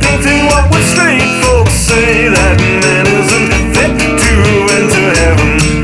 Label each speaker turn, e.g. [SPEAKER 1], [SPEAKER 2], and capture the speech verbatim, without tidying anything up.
[SPEAKER 1] Painting what would straight folks say, that man isn't fit to enter heaven.